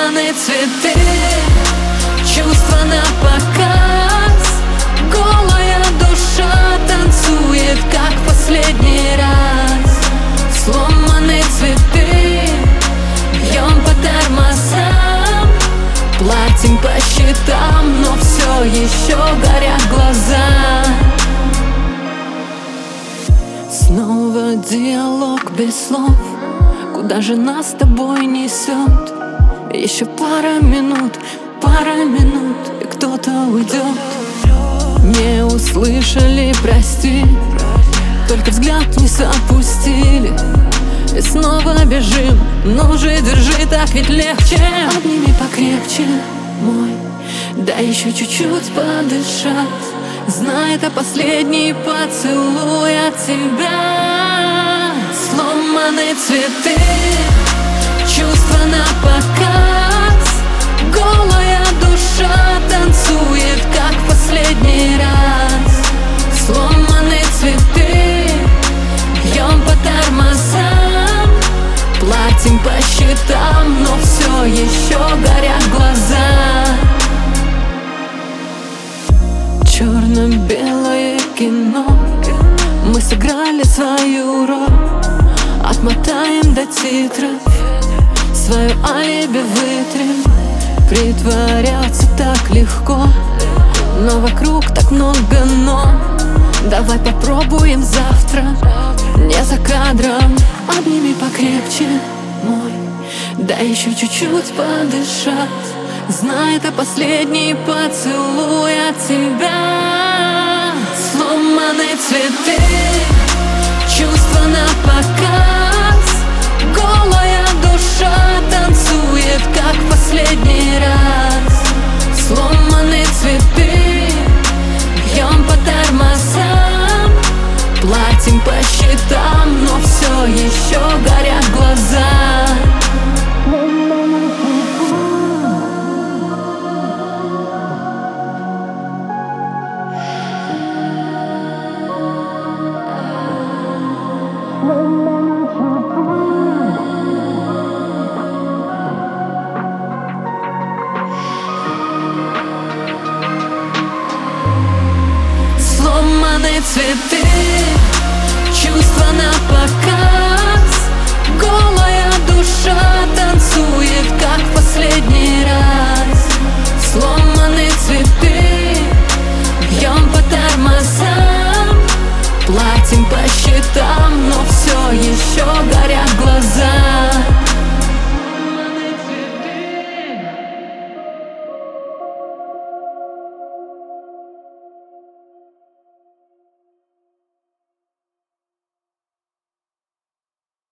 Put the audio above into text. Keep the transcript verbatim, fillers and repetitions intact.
Сломаны цветы, чувства на показ. Голая душа танцует, как в последний раз. Сломаны цветы, бьем по тормозам, платим по счетам, но все еще горят глаза. Снова диалог без слов. Куда же нас с тобой несет? Еще пара минут, пара минут, и кто-то уйдет. Не услышали, прости, только взгляд вниз опустили. И снова бежим, ну же держи, так ведь легче. Обними покрепче, мой, дай еще чуть-чуть подышать. Знай, это последний поцелуй от тебя. Сломаны цветы, чувства на показ. Голая душа танцует, как в последний раз. Сломаны цветы, бьем по тормозам, платим по счетам, но все еще горят глаза. Черно-белое кино, мы сыграли свою роль. Отмотаем до титров, свое алиби вытрем. Притворяться так легко, но вокруг так много но. Давай попробуем завтра, не за кадром. Обними покрепче, мой, дай еще чуть-чуть подышать. Знай, это последний поцелуй от тебя. Сломаны цветы, чувства на показ. Голая душа танцует, как в последний раз. Сломаны цветы, бьем по тормозам, платим по счетам, но все еще горят глаза. Сломаны цветы, чувства на показ. Голая душа танцует, как в последний раз. Сломаны цветы, бьем по тормозам, платим по счетам, но все еще горят